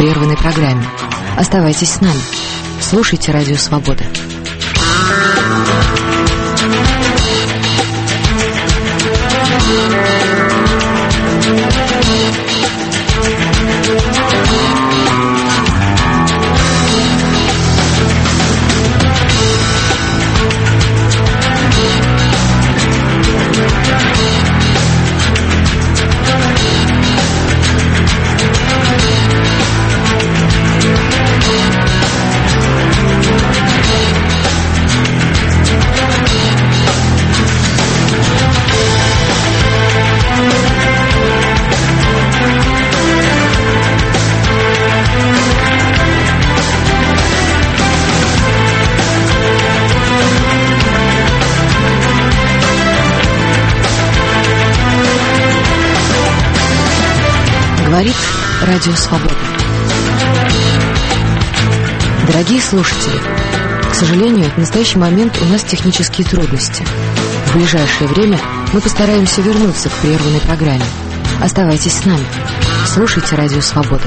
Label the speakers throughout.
Speaker 1: прерванной программе. Оставайтесь с нами. Слушайте Радио Свобода. Говорит Радио Свобода. Дорогие слушатели, к сожалению, в настоящий момент у нас технические трудности. В ближайшее время мы постараемся вернуться к прерванной программе. Оставайтесь с нами. Слушайте Радио Свобода.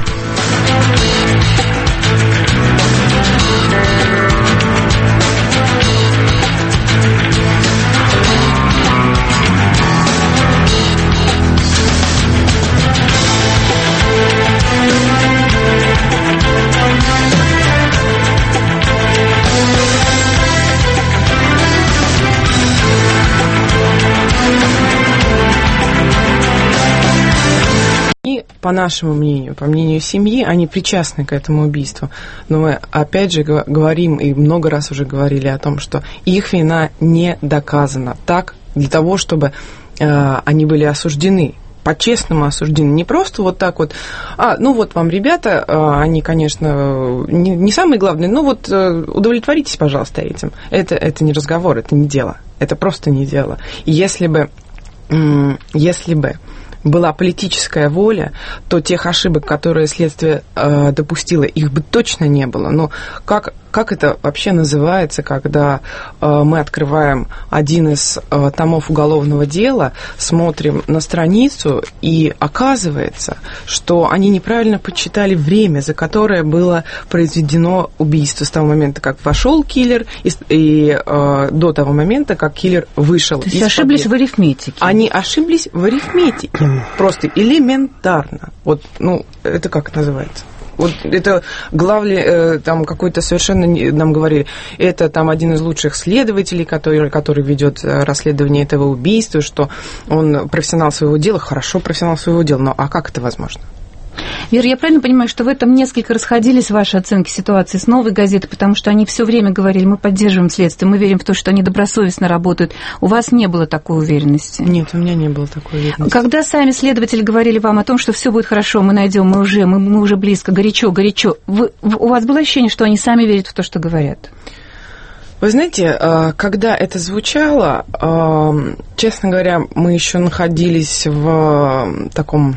Speaker 2: По нашему мнению, по мнению семьи, они причастны к этому убийству. Но мы опять же говорим, и много раз уже говорили о том, что их вина не доказана. Так, для того, чтобы они были осуждены, по-честному осуждены. Не просто вот так вот, ну вот вам, ребята, они, конечно, не самые главные, но вот удовлетворитесь, пожалуйста, этим. Это не разговор, это не дело. Это просто не дело. И если бы была политическая воля, то тех ошибок, которые следствие допустило, их бы точно не было. Но как это вообще называется, когда мы открываем один из томов уголовного дела, смотрим на страницу, и оказывается, что они неправильно подсчитали время, за которое было произведено убийство с того момента, как вошел киллер, и до того момента, как киллер вышел.
Speaker 3: То есть ошиблись в арифметике.
Speaker 2: Они ошиблись в арифметике. Просто элементарно. Вот, это как называется? Вот это главный, там какой-то совершенно, нам говорили, это там один из лучших следователей, который ведет расследование этого убийства, что он профессионал своего дела, хорошо профессионал своего дела, но как это возможно?
Speaker 3: Вера, я правильно понимаю, что в этом несколько расходились ваши оценки ситуации с «Новой газеты», потому что они все время говорили, мы поддерживаем следствие, мы верим в то, что они добросовестно работают. У вас не было такой уверенности?
Speaker 2: Нет, у меня не было такой уверенности.
Speaker 3: Когда сами следователи говорили вам о том, что все будет хорошо, мы найдем, мы уже близко, горячо, у вас было ощущение, что они сами верят в то, что говорят?
Speaker 2: Вы знаете, когда это звучало, честно говоря, мы еще находились в таком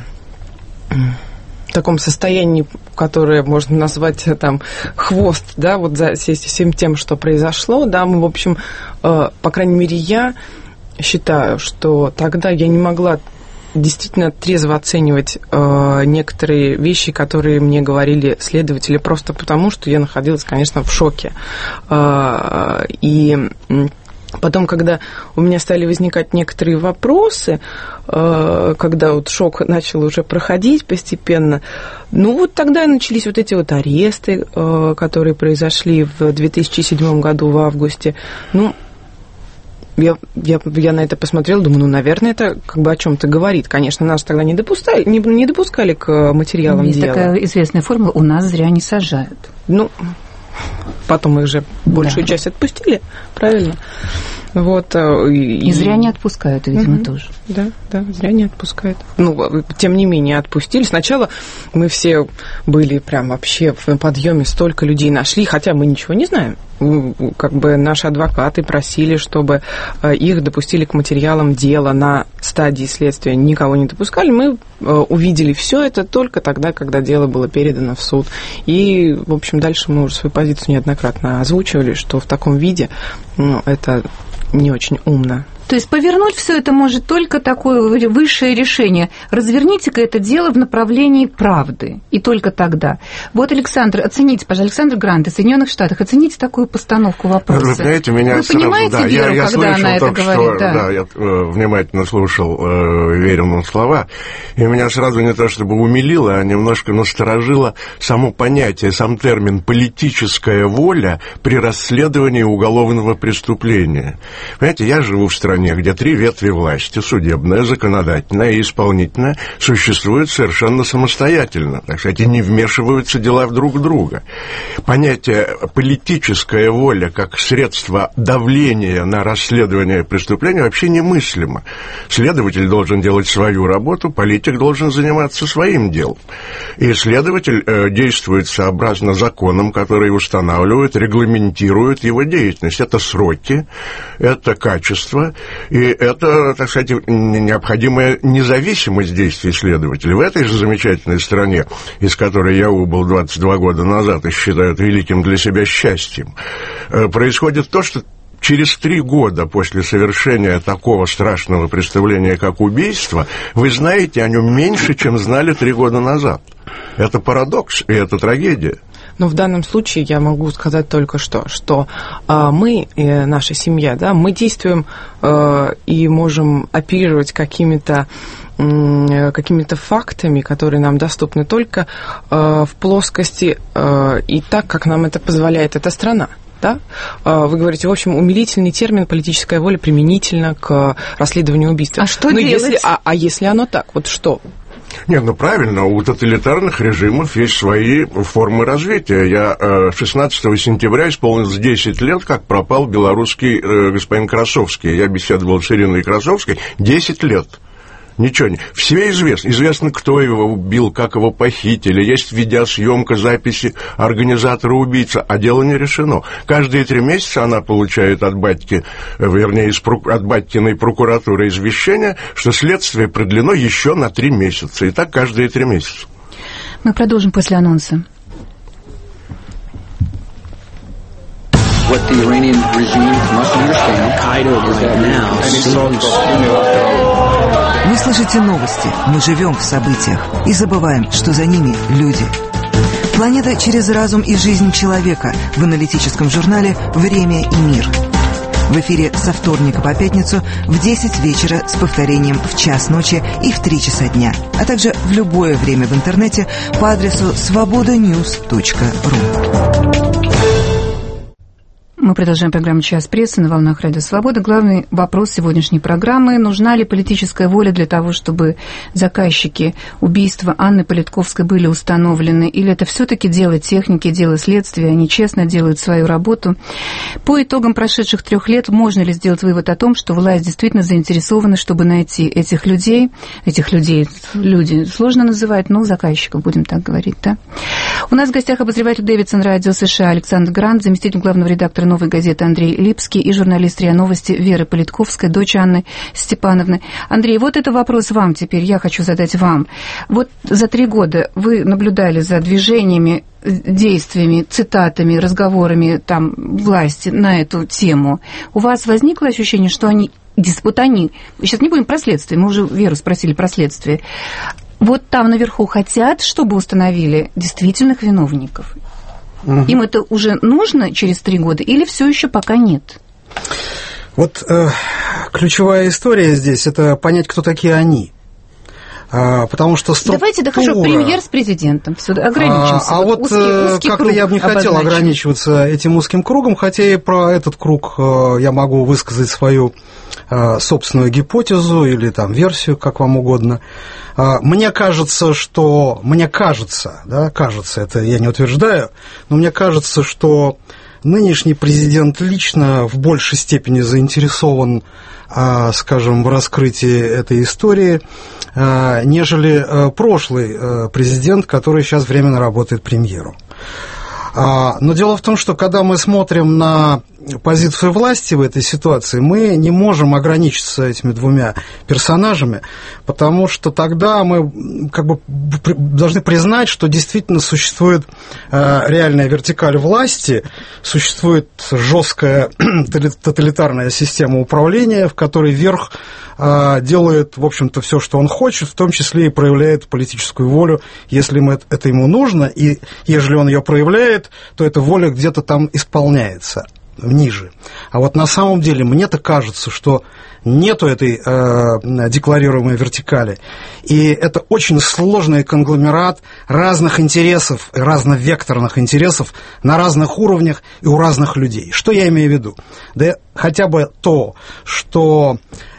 Speaker 2: состоянии, которое можно назвать там хвост, да, вот за всем тем, что произошло, да, мы, в общем, по крайней мере, я считаю, что тогда я не могла действительно трезво оценивать некоторые вещи, которые мне говорили следователи, просто потому, что я находилась, конечно, в шоке. И потом, когда у меня стали возникать некоторые вопросы, когда вот шок начал уже проходить постепенно, вот тогда начались вот эти вот аресты, которые произошли в 2007 году в августе. Я на это посмотрела, думаю, наверное, это как бы о чем-то говорит. Конечно, нас тогда не допускали к материалам дела.
Speaker 3: Есть такая известная формула: у нас зря не сажают.
Speaker 2: Потом их же большую часть отпустили, правильно? Вот,
Speaker 3: и зря не отпускают, видимо, тоже.
Speaker 2: Да, зря не отпускают. Тем не менее, отпустили. Сначала мы все были прям вообще в подъеме, столько людей нашли, хотя мы ничего не знаем. Как бы наши адвокаты просили, чтобы их допустили к материалам дела на стадии следствия. Никого не допускали. Мы увидели все это только тогда, когда дело было передано в суд. И, в общем, дальше мы уже свою позицию неоднократно озвучивали, что в таком виде это не очень умно.
Speaker 3: То есть повернуть все это может только такое высшее решение. Разверните-ка это дело в направлении правды, и только тогда. Вот, Александр, оцените, пожалуйста, Александр Грант из Соединенных Штатов, оцените такую постановку вопроса.
Speaker 4: Вы знаете, меня
Speaker 3: Вы понимаете Веру,
Speaker 4: я
Speaker 3: когда она это говорит?
Speaker 4: Да, я внимательно слушал Верину слова, и меня сразу не то чтобы умилило, а немножко насторожило само понятие, сам термин «политическая воля» при расследовании уголовного преступления. Понимаете, я живу в стране, где 3 ветви власти, судебная, законодательная и исполнительная, существуют совершенно самостоятельно, так сказать, и не вмешиваются дела друг в друга. Понятие «политическая воля» как средство давления на расследование преступления вообще немыслимо. Следователь должен делать свою работу, политик должен заниматься своим делом. И следователь действует сообразно законам, которые устанавливают, регламентируют его деятельность. Это сроки, это качество, и это, так сказать, необходимая независимость действий следователя. В этой же замечательной стране, из которой я убыл 22 года назад и считаю это великим для себя счастьем, происходит то, что через 3 года после совершения такого страшного преступления, как убийство, вы знаете о нем меньше, чем знали 3 года назад. Это парадокс, и это трагедия.
Speaker 2: Но в данном случае я могу сказать только что мы, наша семья, да, мы действуем и можем оперировать какими-то фактами, которые нам доступны только в плоскости и так, как нам это позволяет эта страна. Да? Вы говорите, в общем, умилительный термин «политическая воля» применительно к расследованию убийства.
Speaker 3: А что делать?
Speaker 2: Если оно так, вот что?
Speaker 4: Нет, ну правильно, у тоталитарных режимов есть свои формы развития. 16 сентября исполнилось 10 лет, как пропал белорусский господин Красовский. Я беседовал с Ириной Красовской. 10 лет. Ничего не... Все известно. Известно, кто его убил, как его похитили. Есть видеосъемка, записи организатора убийцы. А дело не решено. Каждые 3 месяца она получает от батьки, вернее, от батькиной прокуратуры извещение, что следствие продлено еще на 3 месяца. И так каждые 3 месяца.
Speaker 3: Мы продолжим после анонса.
Speaker 5: What the Iranian regime must understand is that
Speaker 6: Вы слышите новости, мы живем в событиях и забываем, что за ними люди. Планета через разум и жизнь человека в аналитическом журнале «Время и мир». В эфире со вторника по пятницу в 10 вечера с повторением в 1:00 ночи и в 3 часа дня, а также в любое время в интернете по адресу svobodanews.ru.
Speaker 3: Мы продолжаем программу «Час прессы» на волнах Радио Свобода. Главный вопрос сегодняшней программы – нужна ли политическая воля для того, чтобы заказчики убийства Анны Политковской были установлены, или это все-таки дело техники, дело следствия, они честно делают свою работу. По итогам прошедших 3 лет можно ли сделать вывод о том, что власть действительно заинтересована, чтобы найти этих людей, люди сложно называть, но заказчиков, будем так говорить, да? У нас в гостях обозреватель Дэвидсон Радио США Александр Грант, заместитель главного редактора «Новой газеты» Андрей Липский и журналист РИА Новости Вера Политковская, дочь Анны Степановны. Андрей, вот это вопрос вам теперь, я хочу задать вам. Вот за 3 года вы наблюдали за движениями, действиями, цитатами, разговорами там власти на эту тему. У вас возникло ощущение, что они, сейчас не будем про следствие, мы уже Веру спросили про следствие, вот там наверху хотят, чтобы установили действительных виновников? Им это уже нужно через 3 года или все еще пока нет?
Speaker 7: Вот ключевая история здесь – это понять, кто такие они. Потому что структура...
Speaker 3: Давайте, хорошо, премьер с президентом. Все, ограничимся.
Speaker 7: Узкий как-то я бы не хотел ограничиваться этим узким кругом, хотя и про этот круг я могу высказать свою собственную гипотезу или там версию, как вам угодно. Мне кажется, это я не утверждаю, но мне кажется, что нынешний президент лично в большей степени заинтересован, скажем, в раскрытии этой истории, нежели прошлый президент, который сейчас временно работает премьером. Но дело в том, что когда мы смотрим на позицию власти в этой ситуации, мы не можем ограничиться этими двумя персонажами, потому что тогда мы как бы должны признать, что действительно существует реальная вертикаль власти, существует жесткая тоталитарная система управления, в которой верх делает, в общем-то, все, что он хочет, в том числе и проявляет политическую волю, если это ему нужно, и если он ее проявляет, то эта воля где-то там исполняется ниже. А вот на самом деле мне-то кажется, что нету этой декларируемой вертикали, и это очень сложный конгломерат разных интересов, разновекторных интересов на разных уровнях и у разных людей. Что я имею в виду? Да хотя бы то, что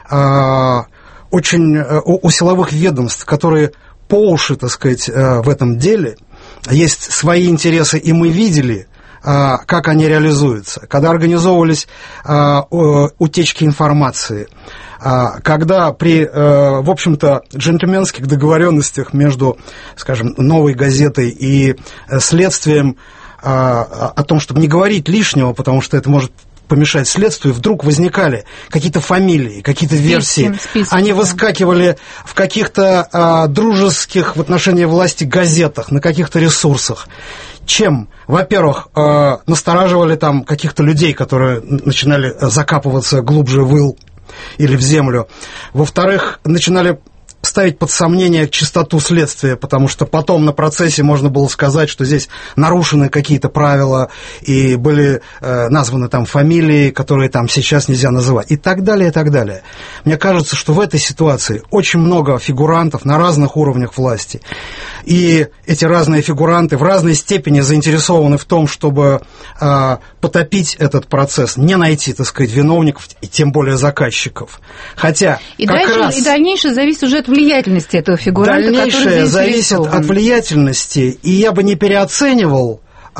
Speaker 7: очень у силовых ведомств, которые по уши, так сказать, в этом деле, есть свои интересы, и мы видели, как они реализуются. Когда организовывались утечки информации, когда при, в общем-то, джентльменских договоренностях между, скажем, «Новой газетой» и следствием о том, чтобы не говорить лишнего, потому что это может помешать следствию, вдруг возникали какие-то фамилии, какие-то версии. Они выскакивали в каких-то дружеских в отношении власти газетах, на каких-то ресурсах. Чем, во-первых, настораживали там каких-то людей, которые начинали закапываться глубже в ил или в землю. Во-вторых, начинали ставить под сомнение чистоту следствия, потому что потом на процессе можно было сказать, что здесь нарушены какие-то правила, и были названы там фамилии, которые там сейчас нельзя называть, и так далее, и так далее. Мне кажется, что в этой ситуации очень много фигурантов на разных уровнях власти, и эти разные фигуранты в разной степени заинтересованы в том, чтобы потопить этот процесс, не найти, так сказать, виновников, и тем более заказчиков. Хотя
Speaker 3: и дальнейшее зависит уже от влиятельности этого фигуранта, который здесь
Speaker 7: дальнейшее зависит от влиятельности, и я бы не переоценивал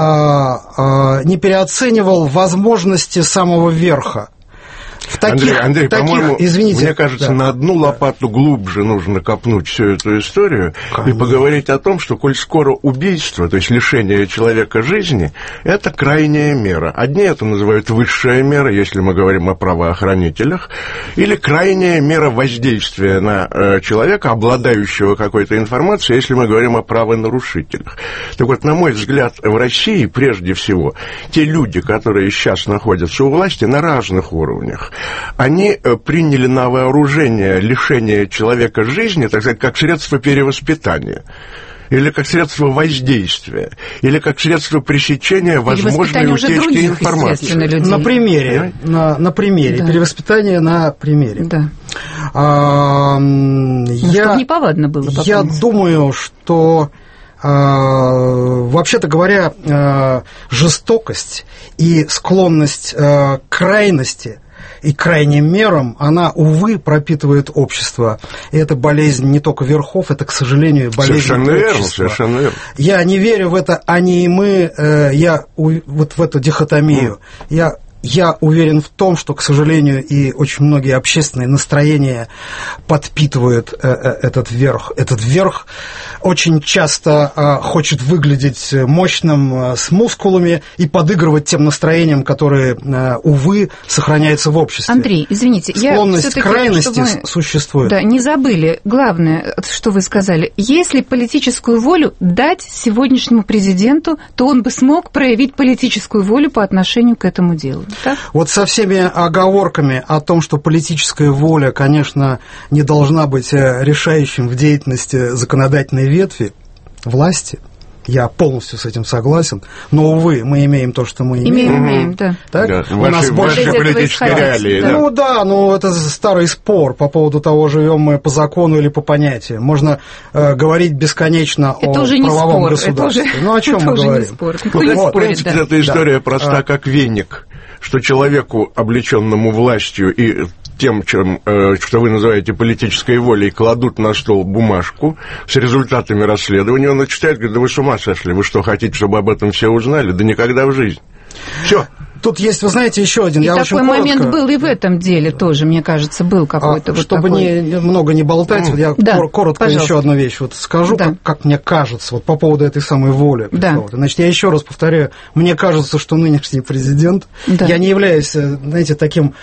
Speaker 7: возможности самого верха.
Speaker 4: Андрей, по-моему,
Speaker 7: извините,
Speaker 4: мне кажется, на одну лопату глубже нужно копнуть всю эту историю и поговорить о том, что коль скоро убийство, то есть лишение человека жизни, это крайняя мера. Одни это называют высшая мера, если мы говорим о правоохранителях, или крайняя мера воздействия на человека, обладающего какой-то информацией, если мы говорим о правонарушителях. Так вот, на мой взгляд, в России, прежде всего, те люди, которые сейчас находятся у власти на разных уровнях, они приняли на вооружение лишение человека жизни, так сказать, как средство перевоспитания, или как средство воздействия, или как средство пресечения возможной утечки информации.
Speaker 7: На примере. На примере. Да. Перевоспитание на примере.
Speaker 3: Да. Чтобы неповадно было.
Speaker 7: Я думаю, что вообще-то говоря, жестокость и склонность к крайности и крайним мерам, она, увы, пропитывает общество. И это болезнь не только верхов, это, к сожалению, болезнь общества.
Speaker 4: Совершенно верно.
Speaker 7: Я не верю в это «они» и «мы», вот в эту дихотомию. Я уверен в том, что, к сожалению, и очень многие общественные настроения подпитывают этот верх. Этот верх очень часто хочет выглядеть мощным, с мускулами и подыгрывать тем настроениям, которые, увы, сохраняются в обществе.
Speaker 3: Андрей, извините,
Speaker 7: склонность к крайности существует.
Speaker 3: Да, не забыли. Главное, что вы сказали. Если политическую волю дать сегодняшнему президенту, то он бы смог проявить политическую волю по отношению к этому делу. Так?
Speaker 7: Вот со всеми оговорками о том, что политическая воля, конечно, не должна быть решающим в деятельности законодательной ветви власти, я полностью с этим согласен, но, увы, мы имеем то, что мы имеем.
Speaker 3: Имеем, да.
Speaker 7: Так?
Speaker 4: Да. У нас больше политической реалии.
Speaker 7: Да. Это старый спор по поводу того, живем мы по закону или по понятиям. Можно говорить бесконечно о правовом государстве. О чем мы говорим?
Speaker 4: В принципе, эта история проста, как веник, что человеку, облеченному властью и тем, что вы называете политической волей, кладут на стол бумажку с результатами расследования, он читает, говорит: да вы с ума сошли, вы что, хотите, чтобы об этом все узнали? Да никогда в жизни. Все.
Speaker 7: Тут есть, вы знаете, еще один.
Speaker 3: И
Speaker 7: я
Speaker 3: такой
Speaker 7: очень
Speaker 3: момент
Speaker 7: коротко,
Speaker 3: был и в этом деле тоже, мне кажется, был какой-то вот
Speaker 7: чтобы
Speaker 3: такой.
Speaker 7: много не болтать, я коротко
Speaker 3: пожалуйста.
Speaker 7: еще одну вещь вот скажу, как мне кажется, вот по поводу этой самой воли. Значит, я еще раз повторяю, мне кажется, что нынешний президент, я не являюсь, знаете, таким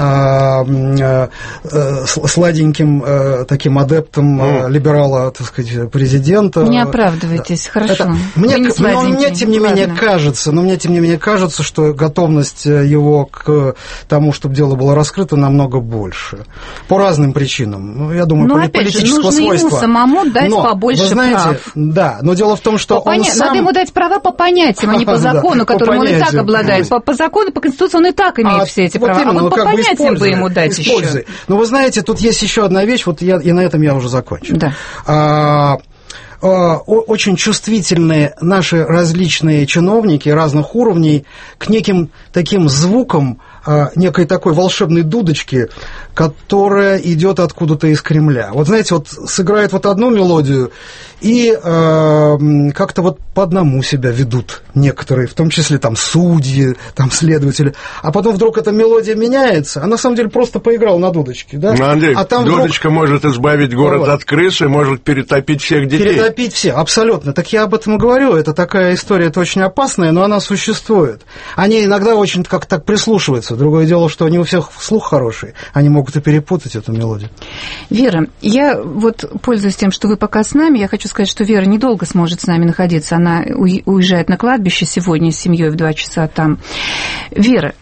Speaker 7: сладеньким таким адептом либерала, так сказать, президента.
Speaker 3: Не оправдывайтесь, хорошо.
Speaker 7: Мне, тем не менее, кажется, что готовность его к тому, чтобы дело было раскрыто, намного больше. По разным причинам. Я думаю, политического
Speaker 3: нужно
Speaker 7: свойства.
Speaker 3: Ему самому дать побольше прав.
Speaker 7: Да, но дело в том, что он сам...
Speaker 3: Надо ему дать права по понятиям, а не по закону, которым он и так обладает. По закону, по Конституции он и так имеет все эти права. А вот по понятиям бы ему дать еще.
Speaker 7: Но вы знаете, тут есть еще одна вещь, вот и на этом я уже закончу.
Speaker 3: Да.
Speaker 7: Очень чувствительны наши различные чиновники разных уровней к неким таким звукам, некой такой волшебной дудочки, которая идет откуда-то из Кремля. Вот знаете, вот сыграет вот одну мелодию, и как-то вот по одному себя ведут некоторые, в том числе там судьи, там следователи, а потом вдруг эта мелодия меняется, а на самом деле просто поиграл на дудочке. Да?
Speaker 4: Андрей, дудочка может избавить город от крысы, может перетопить всех детей.
Speaker 7: Перетопить всех, абсолютно. Так я об этом и говорю, это такая история, это очень опасная, но она существует. Они иногда очень как-то так прислушиваются. Другое дело, что не у всех слух хороший, они могут и перепутать эту мелодию.
Speaker 3: Вера, я вот, пользуясь тем, что вы пока с нами, я хочу сказать, что Вера недолго сможет с нами находиться. Она уезжает на кладбище сегодня с семьей в 2 часа там. Вера,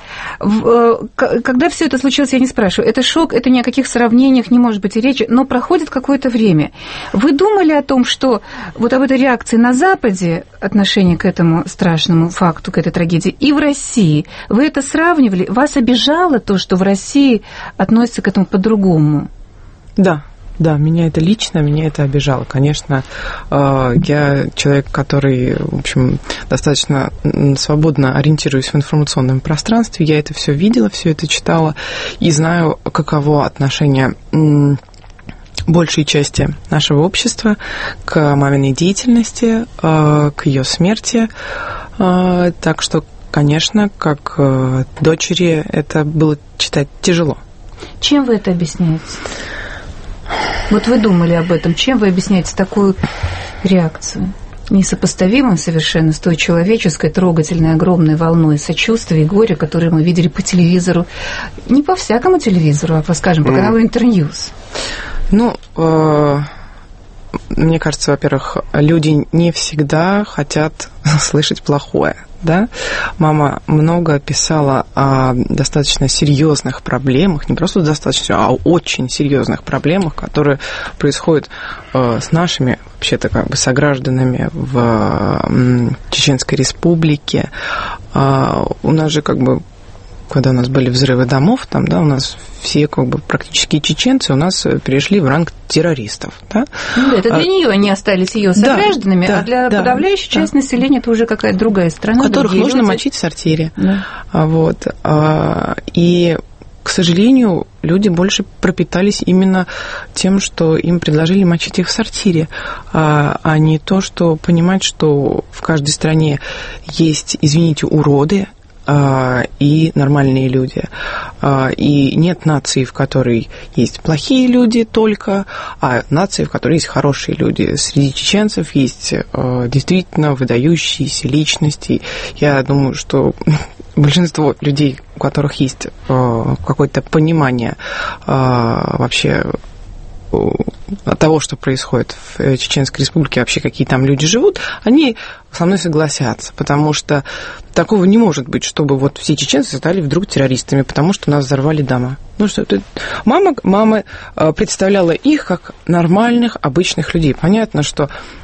Speaker 3: когда все это случилось, я не спрашиваю, это шок, это ни о каких сравнениях не может быть и речи, но проходит какое-то время. Вы думали о том, что вот об этой реакции на Западе, отношение к этому страшному факту, к этой трагедии, и в России, вы это сравнивали? Вас обижало то, что в России относятся к этому по-другому?
Speaker 2: Да, меня это обижало. Конечно, я человек, который, в общем, достаточно свободно ориентируюсь в информационном пространстве. Я это все видела, все это читала и знаю, каково отношение большей части нашего общества к маминой деятельности, к ее смерти. Так что, конечно, как дочери это было читать тяжело.
Speaker 3: Чем вы это объясняете? Вот вы думали об этом. Чем вы объясняете такую реакцию? Несопоставимую совершенно с той человеческой, трогательной, огромной волной сочувствия и горя, которые мы видели по телевизору. Не по всякому телевизору, а, скажем, по каналу Интерньюз.
Speaker 2: Мне кажется, во-первых, люди не всегда хотят слышать плохое. Да? Мама много писала о достаточно серьезных проблемах, не просто достаточно, а очень серьезных проблемах, которые происходят с нашими, вообще-то, как бы согражданами в Чеченской Республике. У нас же, как бы, когда у нас были взрывы домов, там, да, у нас все, как бы, практически чеченцы у нас перешли в ранг террористов. Да?
Speaker 3: Это для нее они остались ее согражданами, а для подавляющей части населения это уже какая-то другая страна.
Speaker 2: Которых нужно мочить в сортире.
Speaker 3: Да.
Speaker 2: Вот. И, к сожалению, люди больше пропитались именно тем, что им предложили мочить их в сортире, а не то, что понимать, что в каждой стране есть, извините, уроды, и нормальные люди. И нет нации, в которой есть плохие люди только, а нации, в которой есть хорошие люди. Среди чеченцев есть действительно выдающиеся личности. Я думаю, что большинство людей, у которых есть какое-то понимание вообще от того, что происходит в Чеченской Республике, вообще какие там люди живут, они со мной согласятся, потому что такого не может быть, чтобы вот все чеченцы стали вдруг террористами, потому что у нас взорвали дома. Ну что это? Мама представляла их как нормальных, обычных людей. Понятно, что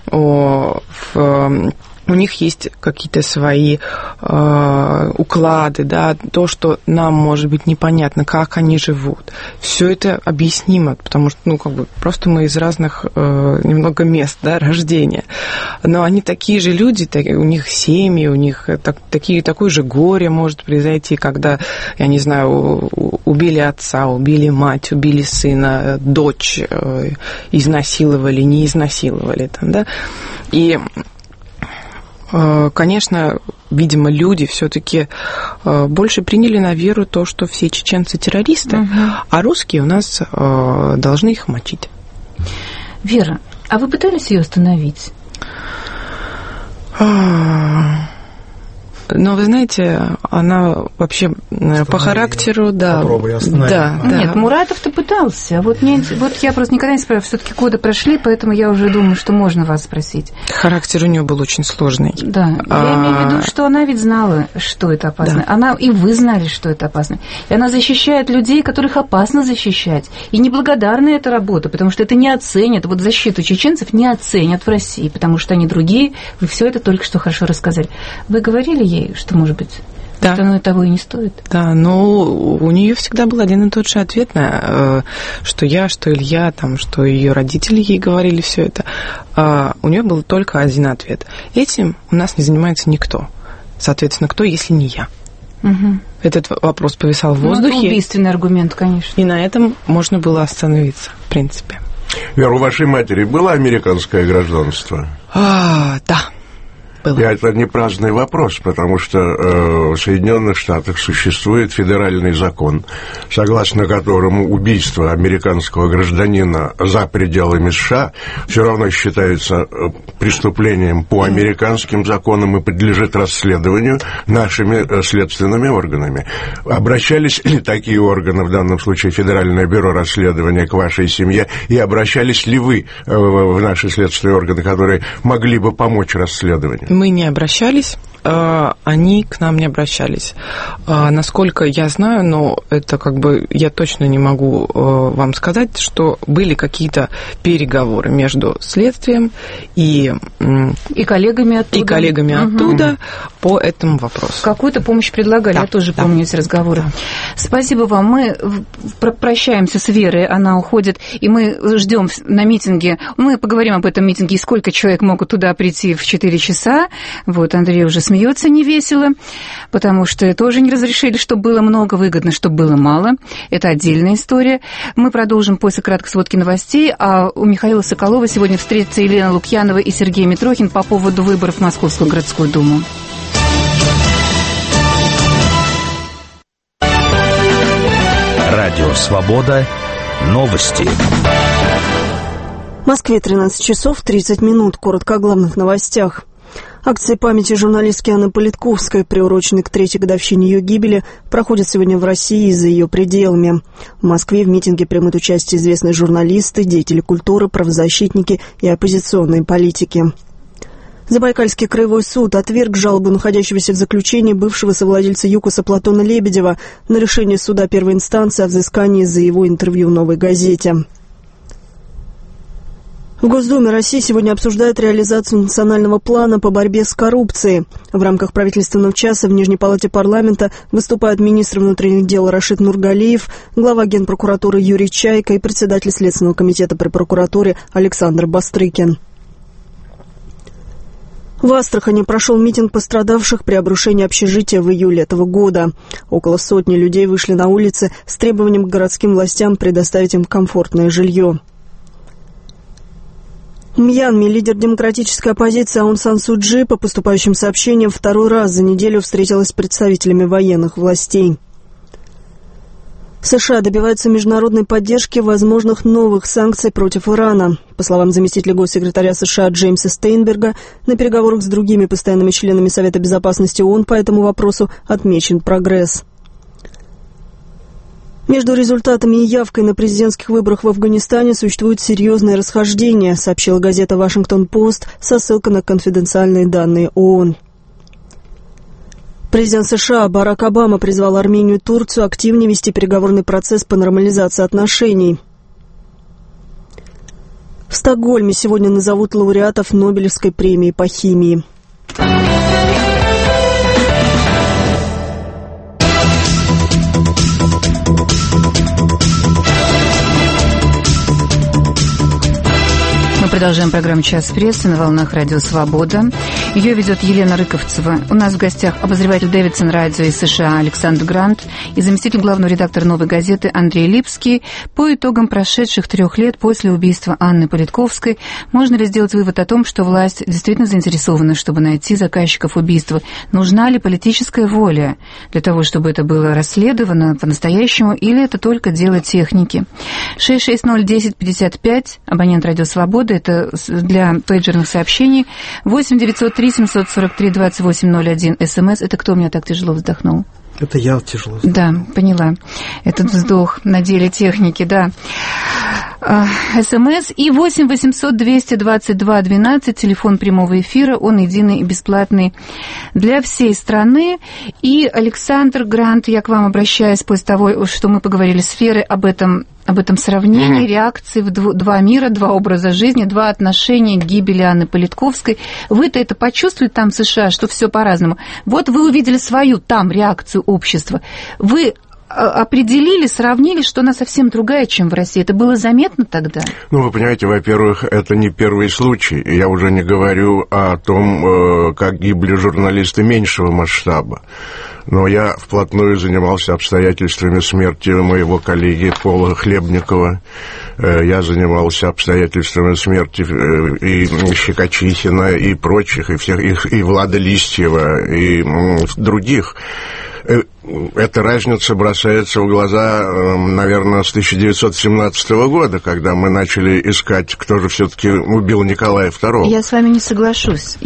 Speaker 2: у них есть какие-то свои уклады, да, то, что нам может быть непонятно, как они живут. Все это объяснимо, потому что, ну, как бы, просто мы из разных немного мест, да, рождения. Но они такие же люди, у них семьи, у них такое же горе может произойти, когда, я не знаю, убили отца, убили мать, убили сына, дочь, изнасиловали, не изнасиловали, там, да. И конечно, видимо, люди все-таки больше приняли на веру то, что все чеченцы террористы, а русские у нас должны их мочить.
Speaker 3: Вера, а вы пытались ее остановить?
Speaker 2: Но вы знаете, она вообще по характеру, да.
Speaker 7: Попробуй остановить.
Speaker 2: Да.
Speaker 3: Нет, Муратов-то пытался. Вот я просто никогда не спрашиваю, все-таки годы прошли, поэтому я уже думаю, что можно вас спросить.
Speaker 2: Характер у нее был очень сложный.
Speaker 3: Да. Я имею в виду, что она ведь знала, что это опасно. Да. И вы знали, что это опасно. И она защищает людей, которых опасно защищать. И неблагодарна эта работа, потому что это не оценят. Вот защиту чеченцев не оценят в России, потому что они другие. Вы все это только что хорошо рассказали. Вы говорили ей, что, может быть,
Speaker 2: да.
Speaker 3: Что оно того и не стоит?
Speaker 2: Да, но у нее всегда был один и тот же ответ на что я, что Илья, там, что ее родители ей говорили все это. У нее был только один ответ. Этим у нас не занимается никто. Соответственно, кто, если не я?
Speaker 3: Угу.
Speaker 2: Этот вопрос повисал в воздухе.
Speaker 3: Это убийственный аргумент, конечно.
Speaker 2: И на этом можно было остановиться, в принципе.
Speaker 4: Вера, у вашей матери было американское гражданство?
Speaker 2: Да.
Speaker 4: И это не праздный вопрос, потому что в Соединенных Штатах существует федеральный закон, согласно которому убийство американского гражданина за пределами США все равно считается преступлением по американским законам и подлежит расследованию нашими следственными органами. Обращались ли такие органы, в данном случае Федеральное бюро расследования, к вашей семье, и обращались ли вы в наши следственные органы, которые могли бы помочь расследованию?
Speaker 2: Мы не обращались, они к нам не обращались. Насколько я знаю, но это как бы я точно не могу вам сказать, что были какие-то переговоры между следствием и
Speaker 3: коллегами оттуда,
Speaker 2: оттуда по этому вопросу.
Speaker 3: Какую-то помощь предлагали, да, я тоже помню эти разговоры. Да. Спасибо вам. Мы прощаемся с Верой, она уходит, и мы ждем на митинге. Мы поговорим об этом митинге, и сколько человек могут туда прийти в 4 часа. Вот, Андрей уже смеется невесело, потому что тоже не разрешили, чтобы было много, выгодно, чтобы было мало. Это отдельная история. Мы продолжим после краткой сводки новостей, а у Михаила Соколова сегодня встретятся Елена Лукьянова и Сергей Митрохин по поводу выборов в Московскую городскую думу.
Speaker 8: Радио «Свобода». Новости.
Speaker 9: В Москве 13 часов 30 минут. Коротко о главных новостях. Акция памяти журналистки Анны Политковской, приуроченной к 3-й годовщине ее гибели, проходит сегодня в России и за ее пределами. В Москве в митинге примут участие известные журналисты, деятели культуры, правозащитники и оппозиционные политики. Забайкальский краевой суд отверг жалобу находящегося в заключении бывшего совладельца ЮКОСа Платона Лебедева на решение суда первой инстанции о взыскании за его интервью в «Новой газете». В Госдуме России сегодня обсуждают реализацию национального плана по борьбе с коррупцией. В рамках правительственного часа в Нижней палате парламента выступают министр внутренних дел Рашид Нургалиев, глава Генпрокуратуры Юрий Чайка и председатель Следственного комитета при прокуратуре Александр Бастрыкин. В Астрахани прошел митинг пострадавших при обрушении общежития в июле этого года. Около 100 людей вышли на улицы с требованием к городским властям предоставить им комфортное жилье. В Мьянме лидер демократической оппозиции Аун Сан Су Чжи по поступающим сообщениям второй раз за неделю встретилась с представителями военных властей. США добиваются международной поддержки возможных новых санкций против Ирана. По словам заместителя госсекретаря США Джеймса Стейнберга, на переговорах с другими постоянными членами Совета Безопасности ООН по этому вопросу отмечен прогресс. Между результатами и явкой на президентских выборах в Афганистане существует серьезное расхождение, сообщила газета «Вашингтон-Пост» со ссылкой на конфиденциальные данные ООН. Президент США Барак Обама призвал Армению и Турцию активнее вести переговорный процесс по нормализации отношений. В Стокгольме сегодня назовут лауреатов Нобелевской премии по химии.
Speaker 3: Продолжаем программу «Час прессы» на волнах Радио Свобода. Ее ведет Елена Рыковцева. У нас в гостях обозреватель Дэвидсон радио из США Александр Грант и заместитель главного редактора «Новой газеты» Андрей Липский. По итогам прошедших 3 лет после убийства Анны Политковской можно ли сделать вывод о том, что власть действительно заинтересована, чтобы найти заказчиков убийства? Нужна ли политическая воля для того, чтобы это было расследовано по-настоящему, или это только дело техники? 660-1055, абонент «Радио Свобода», это для пейджерных сообщений. 8-903-743-2801, СМС. Это кто у меня так тяжело вздохнул?
Speaker 7: Это я тяжело вздохнул.
Speaker 3: Да, поняла. Этот вздох на деле техники, да. СМС и 8-800-222-12, телефон прямого эфира, он единый и бесплатный для всей страны. И, Александр Грант, я к вам обращаюсь после того, что мы поговорили с Верой об этом сравнении реакции в два мира, 2 образа жизни, 2 отношения к гибели Анны Политковской. Вы-то это почувствовали там, в США, что все по-разному. Вот вы увидели свою там реакцию общества. Вы определили, сравнили, что она совсем другая, чем в России. Это было заметно тогда?
Speaker 4: Ну, вы понимаете, во-первых, это не первый случай. Я уже не говорю о том, как гибли журналисты меньшего масштаба. Но я вплотную занимался обстоятельствами смерти моего коллеги Пола Хлебникова. Я занимался обстоятельствами смерти и Щекочихина, и прочих, и всех, и Влада Листьева, и других. Эта разница бросается в глаза, наверное, с 1917 года, когда мы начали искать, кто же все-таки убил Николая II.
Speaker 3: Я с вами не соглашусь.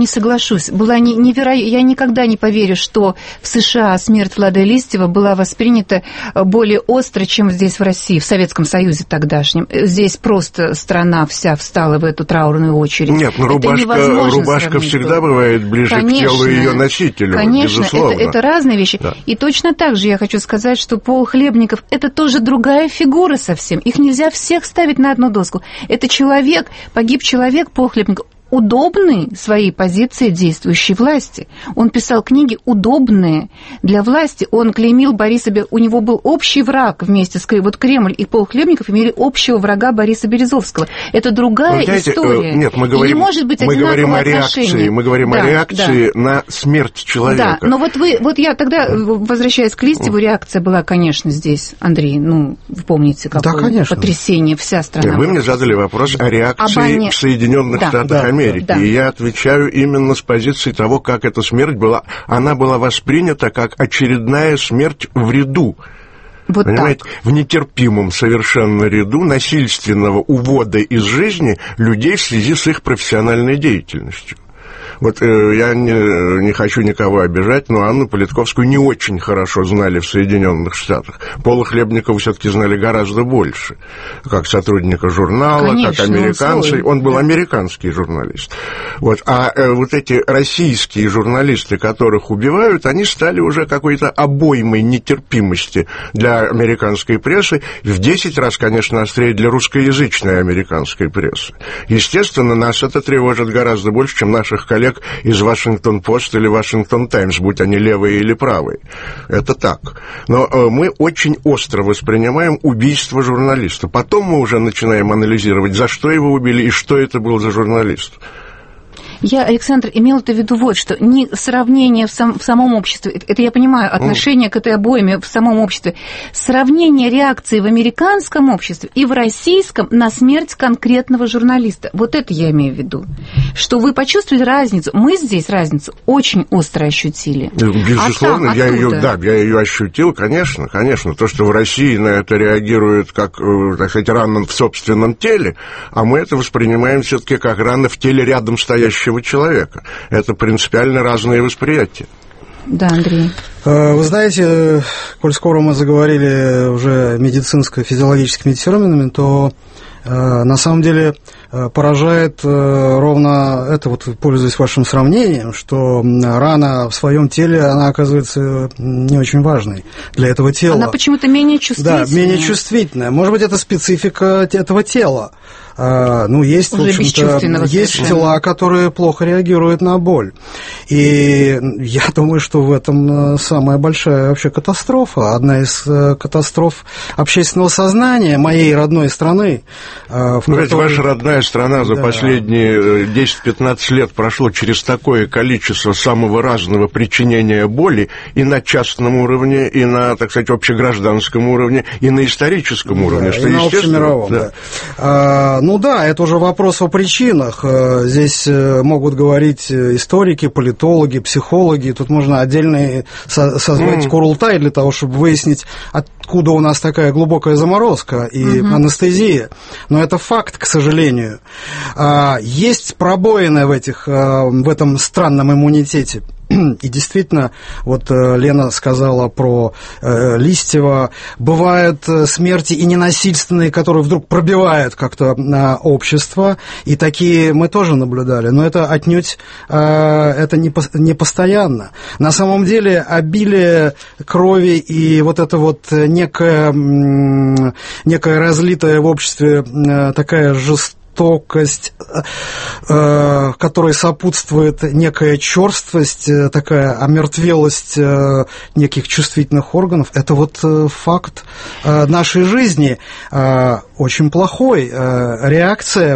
Speaker 3: Была я никогда не поверю, что в США смерть Влада Листьева была воспринята более остро, чем здесь, в России, в Советском Союзе тогдашнем. Здесь просто страна вся встала в эту траурную очередь.
Speaker 4: Нет, но рубашка всегда бывает ближе к телу ее носителю,
Speaker 3: конечно,
Speaker 4: безусловно.
Speaker 3: Это разные вещи. Да. И точно так же я хочу сказать, что Пол Хлебников – это тоже другая фигура совсем. Их нельзя всех ставить на одну доску. Это человек, погиб человек, Пол Хлебников, удобный своей позиции действующей власти. Он писал книги удобные для власти. Он клеймил Бориса... У него был общий враг вместе с... Вот Кремль и Пол Хлебников имели общего врага Бориса Березовского. Это другая история.
Speaker 4: Нет, мы говорим,
Speaker 3: не может быть
Speaker 4: мы говорим о реакции. Мы говорим о реакции на смерть человека.
Speaker 3: Да, но вот я тогда, возвращаясь к Листьеву, реакция была, конечно, здесь, Андрей, вы помните, какое потрясение, вся страна.
Speaker 4: Вы мне задали вопрос о реакции в Соединенных Штатах Америки. Да. И я отвечаю именно с позиции того, как эта смерть была. Она была воспринята как очередная смерть в ряду. Вот понимаете, так. В нетерпимом совершенно ряду насильственного увода из жизни людей в связи с их профессиональной деятельностью. Вот я не хочу никого обижать, но Анну Политковскую не очень хорошо знали в Соединенных Штатах. Пола Хлебникова все-таки знали гораздо больше. Как сотрудника журнала, конечно, как американцы. Он был американский журналист. Вот. А вот эти российские журналисты, которых убивают, они стали уже какой-то обоймой нетерпимости для американской прессы. В 10 раз, конечно, острее для русскоязычной американской прессы. Естественно, нас это тревожит гораздо больше, чем наших коллег из Вашингтон-Пост или Вашингтон-Таймс, будь они левые или правые. Это так. Но мы очень остро воспринимаем убийство журналиста. Потом мы уже начинаем анализировать, за что его убили и что это был за журналист.
Speaker 3: Я, Александр, имел это в виду вот что. Не сравнение в самом обществе, это я понимаю, отношение к этой обойме в самом обществе. Сравнение реакции в американском обществе и в российском на смерть конкретного журналиста. Вот это я имею в виду. Что вы почувствовали разницу. Мы здесь разницу очень остро ощутили.
Speaker 4: Безусловно, я ее ощутил, конечно. То, что в России на это реагируют как, так сказать, рана в собственном теле, а мы это воспринимаем все-таки как рана в теле рядом стоящего человека. Это принципиально разные восприятия.
Speaker 3: Да, Андрей.
Speaker 7: Вы знаете, коль скоро мы заговорили уже медицинско-физиологическими терминами, то на самом деле поражает ровно это, вот пользуясь вашим сравнением, что рана в своем теле, она оказывается не очень важной для этого тела.
Speaker 3: Она почему-то менее чувствительная.
Speaker 7: Да, менее чувствительная. Может быть, это специфика этого тела. Есть, в общем-то, есть тела, которые плохо реагируют на боль. И я думаю, что в этом самая большая вообще катастрофа, одна из катастроф общественного сознания моей родной страны.
Speaker 4: Знаете, ваша родная страна за последние 10-15 лет прошла через такое количество самого разного причинения боли и на частном уровне, и на, так сказать, общегражданском уровне, и на историческом уровне, что,
Speaker 7: и на общемировом, это уже вопрос о причинах. Здесь могут говорить историки, политологи, психологи. Тут можно отдельно созвать Курултай для того, чтобы выяснить, откуда у нас такая глубокая заморозка и анестезия. Но это факт, к сожалению. Есть пробоины в этом странном иммунитете. И действительно, вот Лена сказала про Листьева, бывают смерти и ненасильственные, которые вдруг пробивают как-то общество, и такие мы тоже наблюдали, но это отнюдь это не постоянно. На самом деле обилие крови и вот это вот некая разлитая в обществе такая жестокость, которой сопутствует некая черствость, такая омертвелость неких чувствительных органов, это вот факт нашей жизни. Очень плохой. Реакция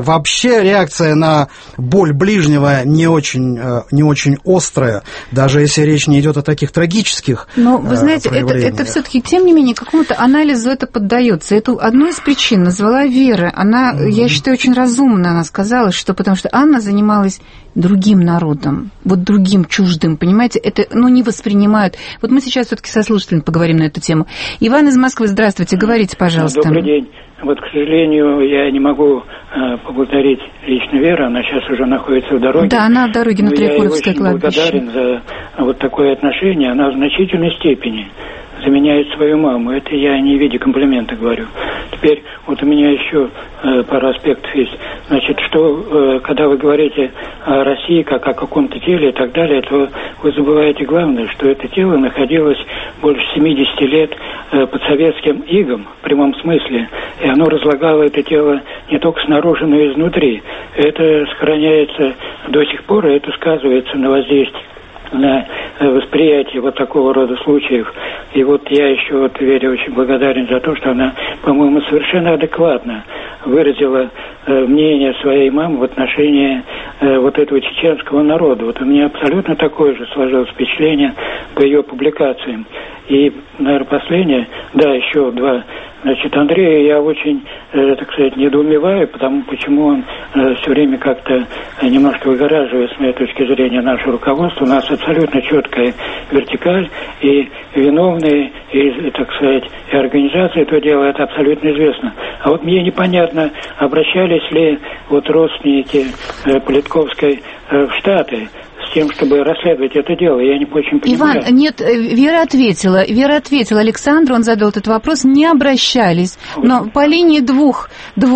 Speaker 7: на боль ближнего не очень острая, даже если речь не идет о таких трагических
Speaker 3: Но, вы знаете, это все-таки, тем не менее, какому-то анализу это поддается. Это одну из причин назвала Вера. Она, я считаю, очень разумно она сказала, что потому что Анна занималась другим народом, вот другим, чуждым, понимаете, это, не воспринимают. Вот мы сейчас все-таки со слушателями поговорим на эту тему. Иван из Москвы, здравствуйте, говорите, пожалуйста.
Speaker 10: Добрый день. Вот, к сожалению, я не могу поблагодарить лично Веру, она сейчас уже находится в дороге.
Speaker 3: Да, она в дороге на Троекуровское кладбище.
Speaker 10: Я ей очень благодарен за вот такое отношение, она в значительной степени заменяет свою маму. Это я не в виде комплимента говорю. Теперь вот у меня еще пара аспектов есть. Значит, что когда вы говорите о России как о каком-то теле и так далее, то вы забываете главное, что это тело находилось больше 70 лет под советским игом, в прямом смысле, и оно разлагало это тело не только снаружи, но и изнутри. Это сохраняется до сих пор, и это сказывается на воздействии на восприятие вот такого рода случаев. И вот я еще вот Вере очень благодарен за то, что она, по-моему, совершенно адекватно выразила мнение своей мамы в отношении вот этого чеченского народа. Вот у меня абсолютно такое же сложилось впечатление по ее публикациям. И, наверное, последнее, еще два. Значит, Андрея я очень, так сказать, недоумеваю, почему он все время как-то немножко выгораживает, с моей точки зрения, наше руководство. У нас абсолютно четкая вертикаль, и виновные, и, так сказать, и организация этого дела, это абсолютно известно. А вот мне непонятно, обращались ли вот родственники Политковской в Штаты с тем, чтобы расследовать это дело. Я не очень понимаю.
Speaker 3: Иван, нет, Вера ответила Александру, он задал этот вопрос, не обращались. Но по линии двух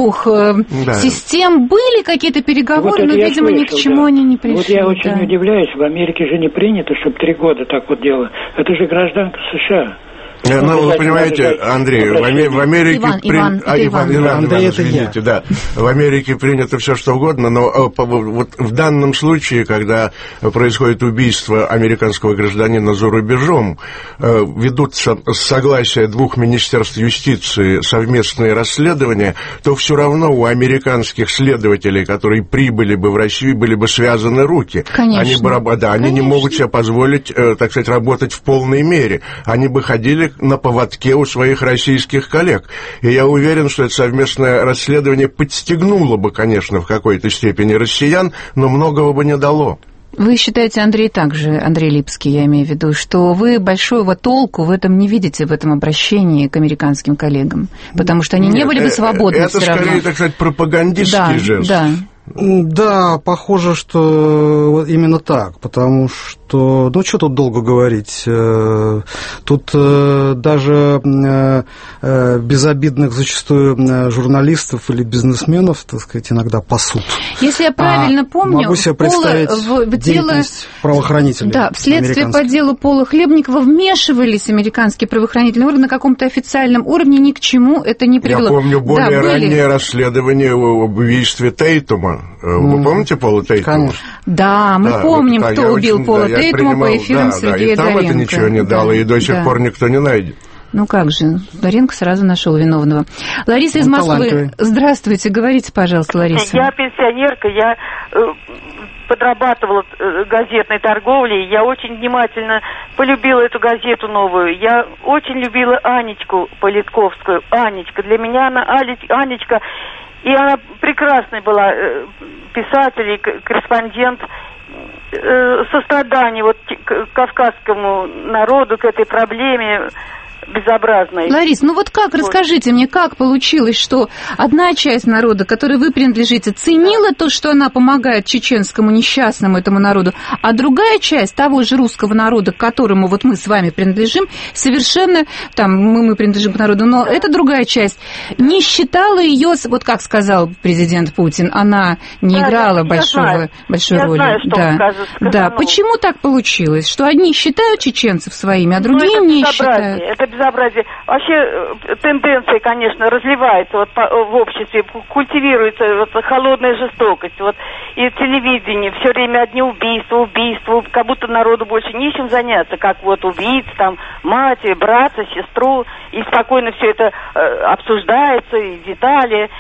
Speaker 3: систем были какие-то переговоры, но, видимо, ни к чему они не пришли.
Speaker 10: Вот я очень удивляюсь, в Америке же не принято, чтобы 3 года так вот дело. Это же гражданка США.
Speaker 4: Вы понимаете, Андрей, в Америке... В Америке принято все что угодно, но вот в данном случае, когда происходит убийство американского гражданина за рубежом, ведутся с согласия 2 министерств юстиции совместные расследования, то все равно у американских следователей, которые прибыли бы в Россию, были бы связаны руки.
Speaker 3: Конечно.
Speaker 4: Они не могут себе позволить, так сказать, работать в полной мере. Они бы ходили на поводке у своих российских коллег. И я уверен, что это совместное расследование подстегнуло бы, конечно, в какой-то степени россиян, но многого бы не дало.
Speaker 3: Вы считаете, Андрей Липский, я имею в виду, что вы большого толку в этом не видите, в этом обращении к американским коллегам? Потому что они не были бы свободны
Speaker 4: это
Speaker 3: все равно.
Speaker 4: Это скорее, так сказать, пропагандистский жест.
Speaker 7: Да, похоже, что именно так, потому что, ну, что тут долго говорить, тут даже безобидных зачастую журналистов или бизнесменов, так сказать, иногда пасут.
Speaker 3: Если я правильно помню,
Speaker 7: могу себе представить деятельность правоохранителей.
Speaker 3: Да, в следствие по делу Пола Хлебникова вмешивались американские правоохранительные органы на каком-то официальном уровне, ни к чему это не привело.
Speaker 4: Я помню более раннее расследование об убийстве Тейтума. Вы помните Пола Тейтума?
Speaker 7: Конечно.
Speaker 3: Да, мы помним, кто убил Пола Тейтума по эфирам Сергея Доренко.
Speaker 4: И там это ничего не дало, и до сих пор никто не найдет.
Speaker 3: Ну как же, Доренко сразу нашел виновного. Лариса из Москвы. Здравствуйте, говорите, пожалуйста, Лариса.
Speaker 11: Я пенсионерка, я подрабатывала газетной торговлей, я очень внимательно полюбила эту газету новую. Я очень любила Анечку Политковскую. Анечка, для меня она Анечка, и она прекрасная была писатель и корреспондент, сострадание вот к кавказскому народу, к этой проблеме безобразной.
Speaker 3: Ларис, ну вот как, расскажите мне, как получилось, что одна часть народа, которой вы принадлежите, ценила то, что она помогает чеченскому несчастному этому народу, а другая часть того же русского народа, к которому вот мы с вами принадлежим, совершенно, там, мы принадлежим к народу, но эта другая часть не считала ее, вот как сказал президент Путин, она не играла большой роли.
Speaker 11: Знаю, что
Speaker 3: да. Почему так получилось, что одни считают чеченцев своими, а другие не считают?
Speaker 11: Это безобразие. Вообще тенденция, конечно, разливается вот в обществе, культивируется вот холодная жестокость. Вот и телевидение все время одни убийства, как будто народу больше нечем заняться, как вот убийц, там, мать, брата, сестру, и спокойно все это обсуждается, и детали.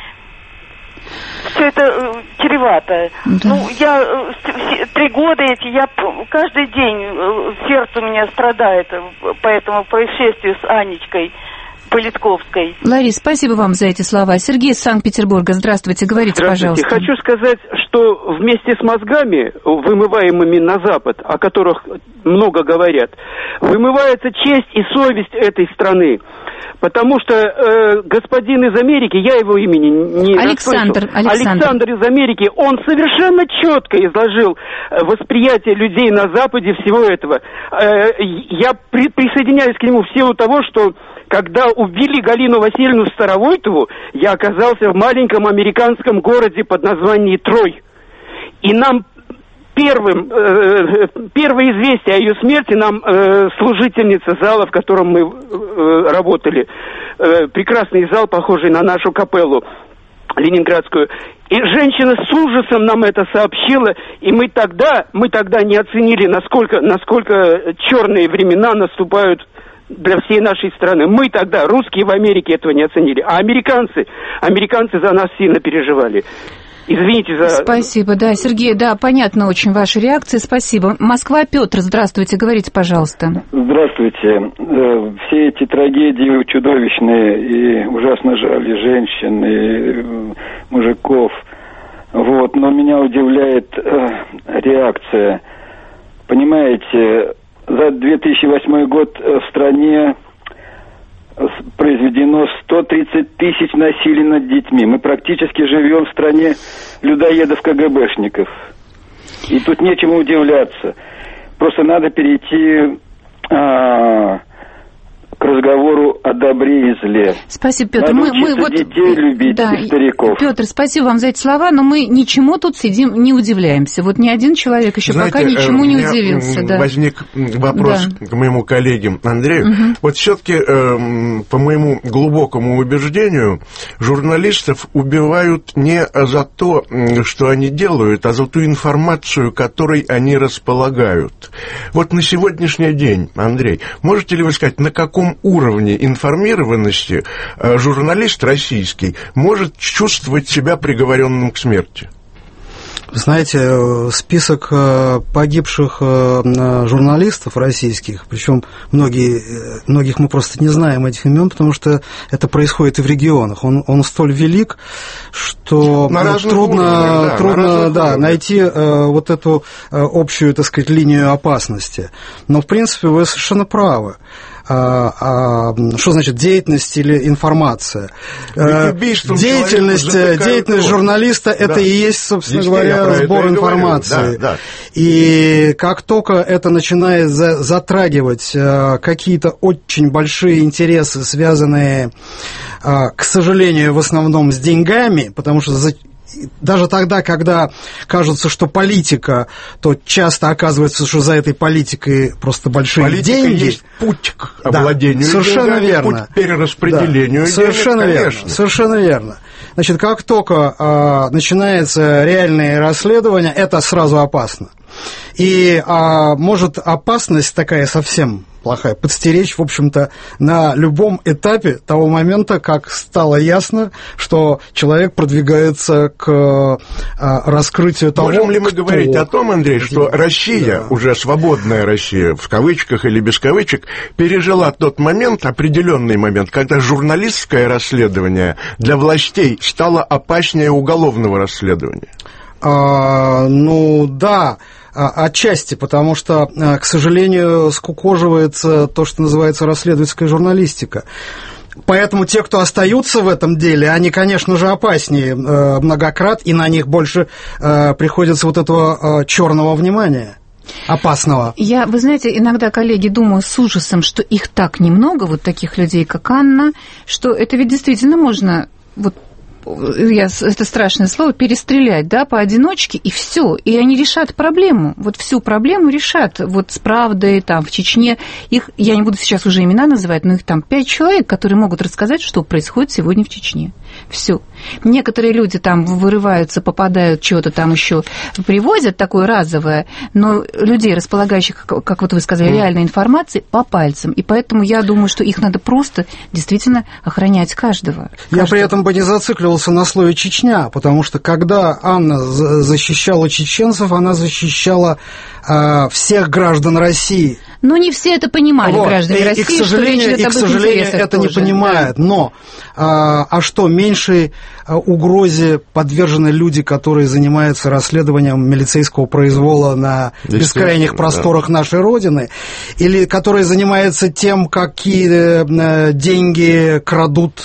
Speaker 11: Все это чревато. Да. Ну, я 3 года я каждый день сердце у меня страдает по этому происшествию с Анечкой Политковской.
Speaker 3: Ларис, спасибо вам за эти слова. Сергей из Санкт-Петербурга, здравствуйте, говорите, пожалуйста.
Speaker 12: Хочу сказать, что вместе с мозгами, вымываемыми на Запад, о которых много говорят, вымывается честь и совесть этой страны. Потому что господин из Америки, я его имени не
Speaker 3: Александр
Speaker 12: из Америки, он совершенно четко изложил восприятие людей на Западе всего этого. Я присоединяюсь к нему в силу того, что когда убили Галину Васильевну Старовойтову, я оказался в маленьком американском городе под названием Трой. И нам первое известие о ее смерти нам служительница зала, в котором мы работали, прекрасный зал, похожий на нашу капеллу ленинградскую, и женщина с ужасом нам это сообщила, и мы тогда не оценили, насколько черные времена наступают для всей нашей страны. Мы тогда, русские в Америке, этого не оценили, а американцы за нас сильно переживали. Извините за...
Speaker 3: Спасибо, да, Сергей, да, понятна очень ваша реакция, спасибо. Москва, Петр, здравствуйте, говорите, пожалуйста.
Speaker 13: Здравствуйте. Все эти трагедии чудовищные, и ужасно жаль и женщин, и мужиков. Вот, но меня удивляет реакция. Понимаете, за 2008 год в стране произведено 130 тысяч насилий над детьми. Мы практически живем в стране людоедов-КГБшников. И тут нечему удивляться. Просто надо перейти к разговору о добре и зле.
Speaker 3: Спасибо, Петр.
Speaker 13: Мы вот детей любить, да, и стариков.
Speaker 3: Петр, спасибо вам за эти слова, но мы ничему тут сидим, не удивляемся. Вот ни один человек еще пока ничему не удивился. Да.
Speaker 4: Возник вопрос к моему коллеге Андрею. Вот все-таки, по моему глубокому убеждению, журналистов убивают не за то, что они делают, а за ту информацию, которой они располагают. Вот на сегодняшний день, Андрей, можете ли вы сказать, на каком уровне информированности журналист российский может чувствовать себя приговоренным к смерти?
Speaker 7: Знаете, список погибших журналистов российских, причем многих мы просто не знаем этих имен, потому что это происходит и в регионах. Он столь велик, что трудно найти вот эту общую, так сказать, линию опасности. Но, в принципе, вы совершенно правы. что значит деятельность или информация? Деятельность журналиста – это и есть, собственно говоря, сбор информации. Да. И как только это начинает затрагивать какие-то очень большие интересы, связанные, к сожалению, в основном с деньгами, потому что даже тогда, когда кажется, что политика, то часто оказывается, что за этой политикой просто большие
Speaker 4: политика
Speaker 7: деньги.
Speaker 4: Есть путь к овладению,
Speaker 7: совершенно верно.
Speaker 4: Путь к перераспределению.
Speaker 7: Да, совершенно верно. Совершенно верно. Значит, как только начинается реальное расследование, это сразу опасно. И может опасность такая совсем плохая подстеречь, в общем-то, на любом этапе того момента, как стало ясно, что человек продвигается к раскрытию того,
Speaker 4: Можем ли мы говорить о том, Андрей, что Россия, уже свободная Россия, в кавычках или без кавычек, пережила тот момент, определенный момент, когда журналистское расследование для властей стало опаснее уголовного расследования?
Speaker 7: Да. Отчасти, потому что, к сожалению, скукоживается то, что называется расследовательская журналистика. Поэтому те, кто остаются в этом деле, они, конечно же, опаснее многократно, и на них больше приходится вот этого черного внимания. Опасного.
Speaker 3: Вы знаете, иногда, коллеги, думаю с ужасом, что их так немного, вот таких людей, как Анна, что это ведь действительно можно это страшное слово, перестрелять, да, поодиночке, и все. И они решат проблему. Вот всю проблему решат. Вот с правдой, там, в Чечне. Их, я не буду сейчас уже имена называть, но их там 5 человек, которые могут рассказать, что происходит сегодня в Чечне. Все. Некоторые люди там вырываются, попадают, чего-то там еще привозят, такое разовое, но людей, располагающих, как вот вы сказали, реальной информацией, по пальцам. И поэтому я думаю, что их надо просто действительно охранять каждого.
Speaker 7: Я при этом бы не зацикливался на слове «Чечня», потому что когда Анна защищала чеченцев, она защищала всех граждан России.
Speaker 3: Но не все это понимали, граждане России,
Speaker 7: к сожалению, это не понимают. Да. Но что меньшей угрозе подвержены люди, которые занимаются расследованием милицейского произвола на бескрайних просторах нашей Родины, или которые занимаются тем, какие деньги крадут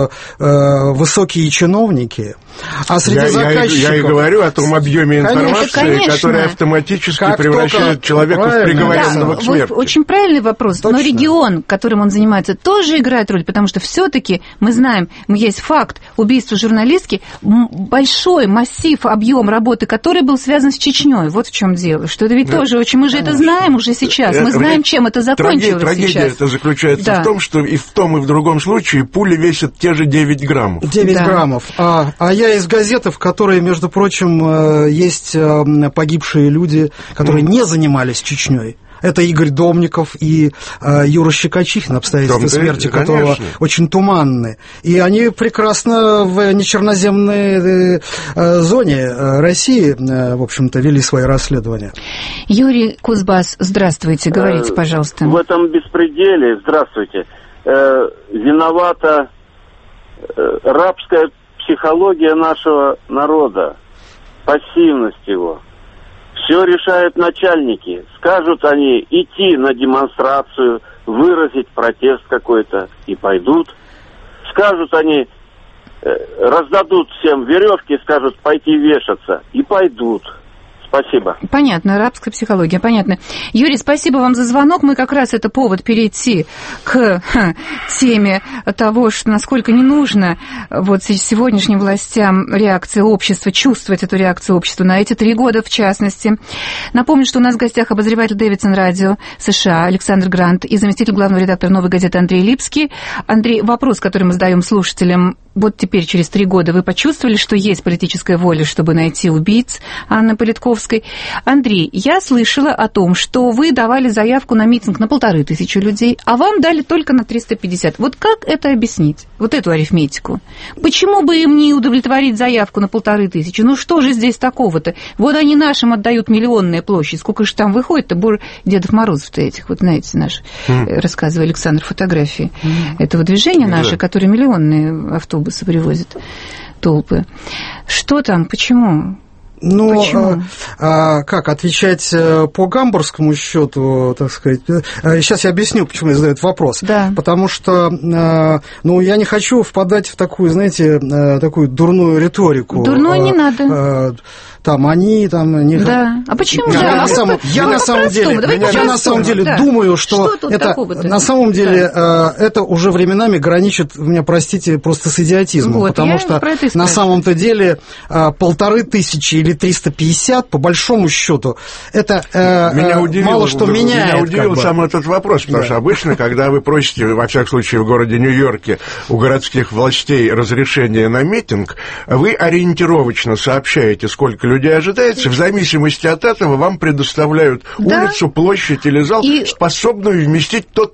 Speaker 7: высокие чиновники. А среди заказчиков...
Speaker 4: Я и говорю о том объеме информации, который автоматически превращает человека в приговоренного к смерти.
Speaker 3: Очень правильный вопрос. Точно. Но регион, которым он занимается, тоже играет роль, потому что все-таки мы знаем, есть факт убийства журналистки, большой массив, объем работы, который был связан с Чечней. Вот в чем дело. Что это ведь тоже очень... Мы же это знаем уже сейчас. Мы знаем, чем это закончилось
Speaker 4: трагедия
Speaker 3: сейчас.
Speaker 4: Это заключается в том, что и в том, и в другом случае пули весят те же 9 граммов.
Speaker 7: 9 граммов. А я из газеты, в которой, между прочим, есть погибшие люди, которые не занимались Чечней. Это Игорь Домников и Юра Щекочихин, обстоятельства смерти которого очень туманны. И они прекрасно в нечерноземной зоне России, в общем-то, вели свои расследования.
Speaker 3: Юрий Кузбасс, здравствуйте, говорите, пожалуйста.
Speaker 14: В этом беспределе, здравствуйте, виновата рабская психология нашего народа, пассивность его. Все решают начальники. Скажут они идти на демонстрацию, выразить протест какой-то, и пойдут. Скажут они, раздадут всем веревки, скажут пойти вешаться, и пойдут. Спасибо.
Speaker 3: Понятно, арабская психология, понятно. Юрий, спасибо вам за звонок. Мы как раз это повод перейти к теме того, что насколько не нужно вот сегодняшним властям реакции общества, чувствовать эту реакцию общества на эти 3 года в частности. Напомню, что у нас в гостях обозреватель Дэвидсон Радио США Александр Грант и заместитель главного редактора «Новой газеты» Андрей Липский. Андрей, вопрос, который мы задаем слушателям. Вот теперь, через 3 года, вы почувствовали, что есть политическая воля, чтобы найти убийц Анны Политковской? Андрей, я слышала о том, что вы давали заявку на митинг на 1500 людей, а вам дали только на 350. Вот как это объяснить? Вот эту арифметику. Почему бы им не удовлетворить заявку на 1500? Ну что же здесь такого-то? Вот они нашим отдают миллионная площадь. Сколько же там выходит-то Дедов Морозов-то этих, вот знаете, наш, рассказывал Александр, фотографии этого движения наше, которое миллионные автобусы привозят, толпы. Что там, почему?
Speaker 7: Ну,
Speaker 3: Почему?
Speaker 7: Как отвечать по гамбургскому счету, так сказать? Сейчас я объясню, почему я задаю этот вопрос.
Speaker 3: Да.
Speaker 7: Потому что, ну, я не хочу впадать в такую, знаете, такую дурную риторику.
Speaker 3: Дурную не надо.
Speaker 7: Там они, там не.
Speaker 3: Да. А почему?
Speaker 7: Я на самом деле думаю, что это на самом деле это уже временами граничит, меня простите, просто с идиотизмом,
Speaker 3: вот,
Speaker 7: потому что на самом-то деле 1500 или 350 по большому счету это мало что меняет.
Speaker 4: Меня удивил сам этот вопрос, потому что обычно, когда вы просите, во всяком случае, в городе Нью-Йорке у городских властей разрешение на митинг, вы ориентировочно сообщаете, сколько людей ожидается, в зависимости от этого вам предоставляют улицу, площадь или зал, способную вместить тот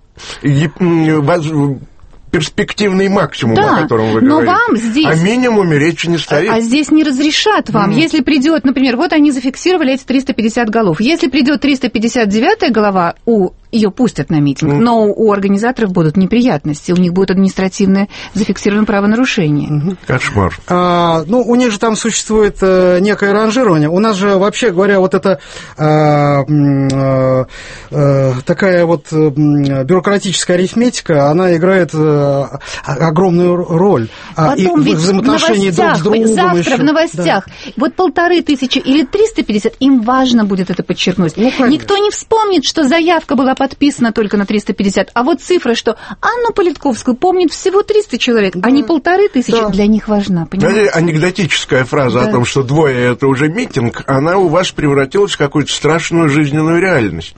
Speaker 4: перспективный максимум, о котором вы говорите.
Speaker 3: Вам здесь...
Speaker 4: О минимуме речи не стоит.
Speaker 3: А здесь не разрешат вам. Если придет, например, вот они зафиксировали эти 350 голов. Если придет 359-я голова, ее пустят на митинг, но у организаторов будут неприятности, у них будет административное зафиксированное правонарушение.
Speaker 4: Кошмар.
Speaker 7: Ну, у них же там существует некое ранжирование. У нас же, вообще говоря, вот это такая вот бюрократическая арифметика, она играет огромную роль.
Speaker 3: Потом
Speaker 7: и в взаимоотношении друг с другом.
Speaker 3: Завтра в новостях вот 1500 или 350, им важно будет это подчеркнуть. Никто не вспомнит, что заявка была подписано только на 350, а вот цифра, что Анну Политковскую помнит всего 300 человек, а не 1500, для них важна, понимаете?
Speaker 4: Анекдотическая фраза о том, что двое – это уже митинг, она у вас превратилась в какую-то страшную жизненную реальность.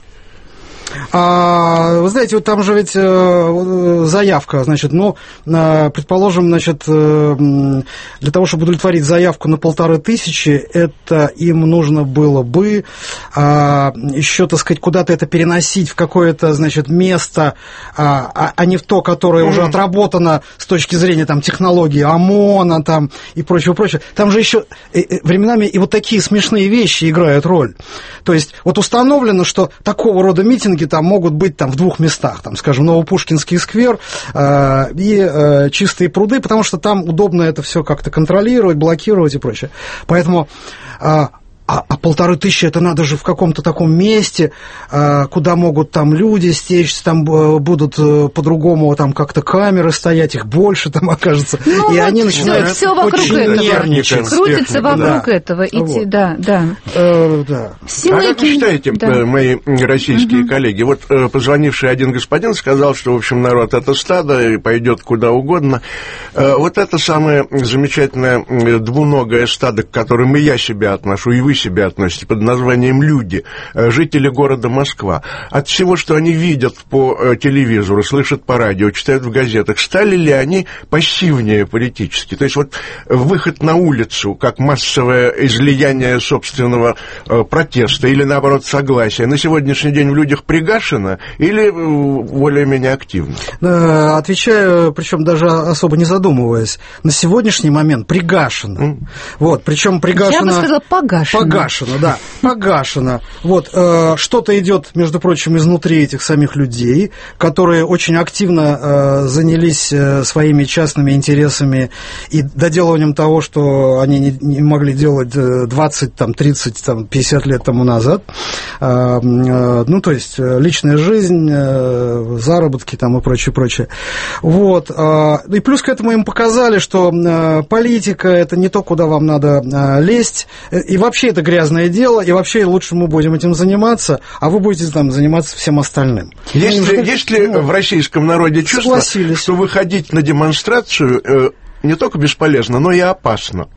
Speaker 7: Вы знаете, вот там же ведь заявка, значит, предположим, значит, для того, чтобы удовлетворить заявку на 1500, это им нужно было бы еще, так сказать, куда-то это переносить в какое-то, значит, место, а не в то, которое уже отработано с точки зрения там технологии ОМОНа там и прочего. Там же еще временами и вот такие смешные вещи играют роль. То есть вот установлено, что такого рода митинги там могут быть там в двух местах, там, скажем, Новопушкинский сквер и Чистые пруды, потому что там удобно это все как-то контролировать, блокировать и прочее. Поэтому 1500 это надо же в каком-то таком месте, куда могут там люди стечься, там будут по-другому там как-то камеры стоять, их больше там окажется, и вот они начинают
Speaker 3: все вокруг этого
Speaker 7: нервничать.
Speaker 3: Крутится вокруг этого.
Speaker 7: Вот.
Speaker 3: Да.
Speaker 4: Как вы считаете, мои российские коллеги, вот позвонивший один господин сказал, что, в общем, народ это стадо и пойдет куда угодно. Вот это самое замечательное двуногое стадо, к которому и я себя отношу, и вы себя относите, под названием «люди», жители города Москва. От всего, что они видят по телевизору, слышат по радио, читают в газетах, стали ли они пассивнее политически? То есть вот выход на улицу, как массовое излияние собственного протеста или, наоборот, согласия, на сегодняшний день в людях пригашено или более-менее активно?
Speaker 7: Отвечаю, причем даже особо не задумываясь, на сегодняшний момент пригашено. Вот, причем пригашено...
Speaker 3: Я бы сказала, погашено.
Speaker 7: Погашено. Вот, что-то идет, между прочим, изнутри этих самих людей, которые очень активно занялись своими частными интересами и доделыванием того, что они не могли делать 20, там, 30, там, 50 лет тому назад. Ну, то есть, личная жизнь, заработки там и прочее. Вот. И плюс к этому им показали, что политика – это не то, куда вам надо лезть, и вообще это грязное дело, и вообще лучше мы будем этим заниматься, а вы будете там заниматься всем остальным.
Speaker 4: Есть ли в российском народе чувство, что выходить на демонстрацию не только бесполезно, но и опасно?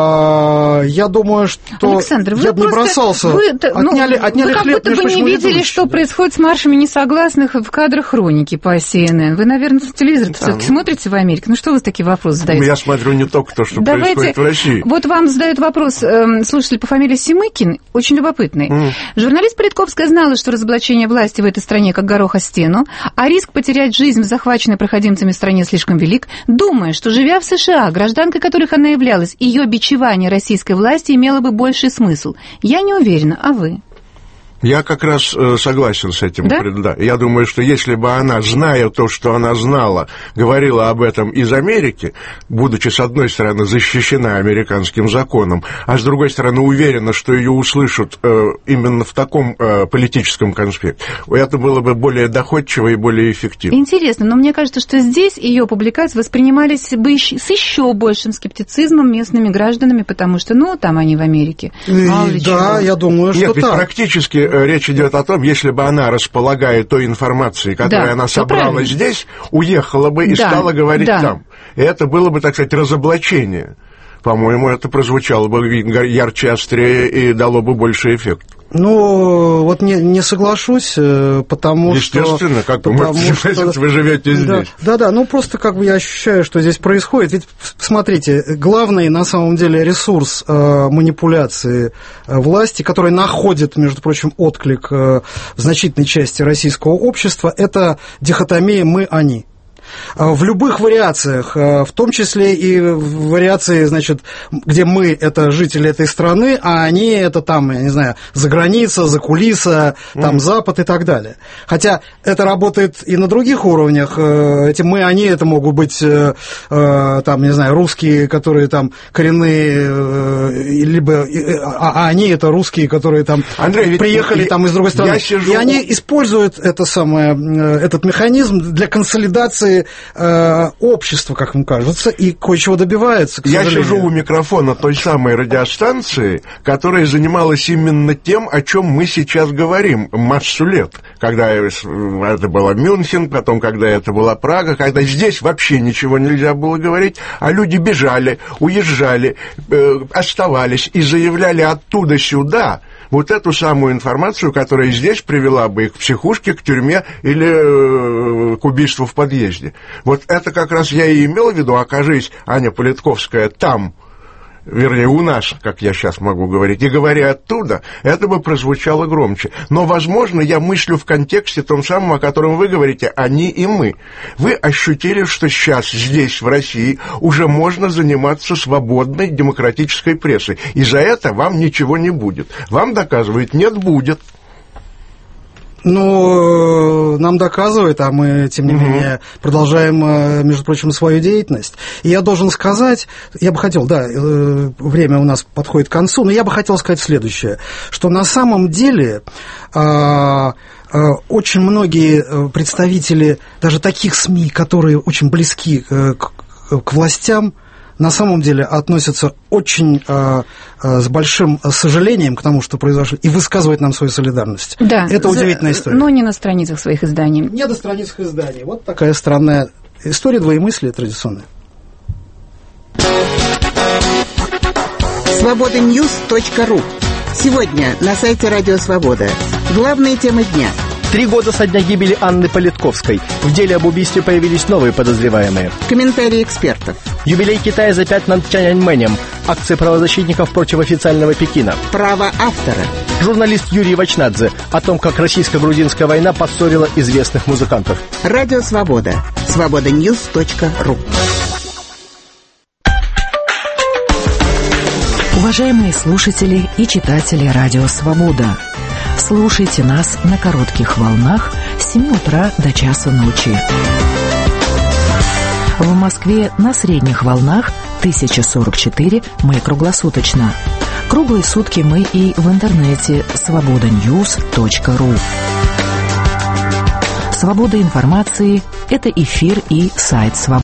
Speaker 7: Я думаю, что
Speaker 3: Александр,
Speaker 7: я бы не бросался. Отняли
Speaker 3: вы как
Speaker 7: хлеб,
Speaker 3: будто бы не видели, что происходит с маршами несогласных в кадрах хроники по CNN. Вы, наверное, телевизор все-таки смотрите в Америке. Ну что вы такие вопросы задаете?
Speaker 4: Я смотрю не только то, что происходит в России.
Speaker 3: Вот вам задают вопрос слушатель по фамилии Семыкин, очень любопытный. Журналист Политковская знала, что разоблачение власти в этой стране как горох о стену, а риск потерять жизнь в захваченной проходимцами стране слишком велик, думая, что, живя в США, гражданкой которых она являлась, ее бичевание российской власти имело бы больший смысл. Я не уверена, а вы?
Speaker 4: Я как раз согласен с этим.
Speaker 3: Да?
Speaker 4: Да. Я думаю, что если бы она, зная то, что она знала, говорила об этом из Америки, будучи, с одной стороны, защищена американским законом, а с другой стороны, уверена, что ее услышат именно в таком политическом конспекте, это было бы более доходчиво и более эффективно.
Speaker 3: Интересно, но мне кажется, что здесь ее публикации воспринимались бы с еще большим скептицизмом местными гражданами, потому что, там они в Америке.
Speaker 7: Да, я думаю, что
Speaker 4: Нет, ведь
Speaker 7: так.
Speaker 4: практически речь идет о том, если бы она, располагая той информацией, которую она собрала здесь, уехала бы и стала говорить там. И это было бы, так сказать, разоблачение. По-моему, это прозвучало бы ярче, острее и дало бы больше эффект.
Speaker 7: Вот не соглашусь, потому
Speaker 4: Естественно,
Speaker 7: что...
Speaker 4: вы живете здесь.
Speaker 7: Да, просто я ощущаю, что здесь происходит. Ведь, смотрите, главный, на самом деле, ресурс манипуляции власти, который находит, между прочим, отклик в значительной части российского общества, это дихотомия «мы-они». В любых вариациях, в том числе и в вариации, где мы – это жители этой страны, а они – это там, я не знаю, за граница, за кулиса, там Запад и так далее. Хотя это работает и на других уровнях. Эти мы, они – это могут быть, там, не знаю, русские, которые там коренные, либо, а они – это русские, которые там приехали там из другой страны. И они используют этот механизм для консолидации общества, как им кажется, и кое-чего добиваются, к сожалению.
Speaker 4: Я сижу у микрофона той самой радиостанции, которая занималась именно тем, о чем мы сейчас говорим массу лет. Когда это было Мюнхен, потом, когда это была Прага, когда здесь вообще ничего нельзя было говорить, а люди бежали, уезжали, оставались и заявляли оттуда сюда вот эту самую информацию, которая здесь привела бы их к психушке, к тюрьме или к убийству в подъезде. Вот это как раз я и имел в виду, окажись Аня Политковская там, вернее, у нас, как я сейчас могу говорить, и говоря оттуда, это бы прозвучало громче. Но, возможно, я мыслю в контексте том самом, о котором вы говорите, они и мы. Вы ощутили, что сейчас здесь, в России, уже можно заниматься свободной демократической прессой, и за это вам ничего не будет. Вам доказывают, нет, будет.
Speaker 7: Нам доказывают, а мы, тем не менее, продолжаем, между прочим, свою деятельность. И я должен сказать, я бы хотел, время у нас подходит к концу, но я бы хотел сказать следующее, что на самом деле очень многие представители даже таких СМИ, которые очень близки к властям, на самом деле относятся очень с большим сожалением к тому, что произошло, и высказывают нам свою солидарность.
Speaker 3: Да,
Speaker 7: это удивительная история.
Speaker 3: Но не на страницах своих изданий.
Speaker 7: Не на страницах изданий. Вот такая странная история двоемыслия традиционная.
Speaker 15: Свободаньюз.ру. Сегодня на сайте Радио Свобода. Главные темы дня.
Speaker 16: 3 года со дня гибели Анны Политковской. В деле об убийстве появились новые подозреваемые.
Speaker 15: Комментарии экспертов.
Speaker 16: Юбилей Китая запятнан Тяньаньмэнем. Акции правозащитников против официального Пекина.
Speaker 15: Право автора.
Speaker 16: Журналист Юрий Вачнадзе о том, как российско-грузинская война поссорила известных музыкантов.
Speaker 15: Радио Свобода. Свободаньюз.ру.
Speaker 1: Уважаемые слушатели и читатели Радио Свобода, слушайте нас на коротких волнах с 7 утра до часа ночи. В Москве на средних волнах 1044 мы круглосуточно. Круглые сутки мы и в интернете свободаньюз.ру. Свобода информации – это эфир и сайт Свобода.